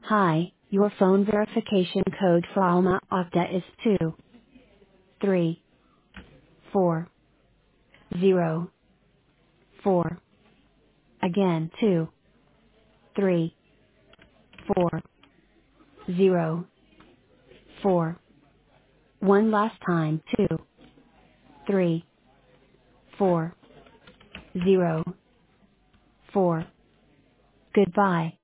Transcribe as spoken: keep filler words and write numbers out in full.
Hi, your phone verification code for Alma Ata is two three four zero four. Again, two three four zero four. One last time, two three four zero four. Goodbye.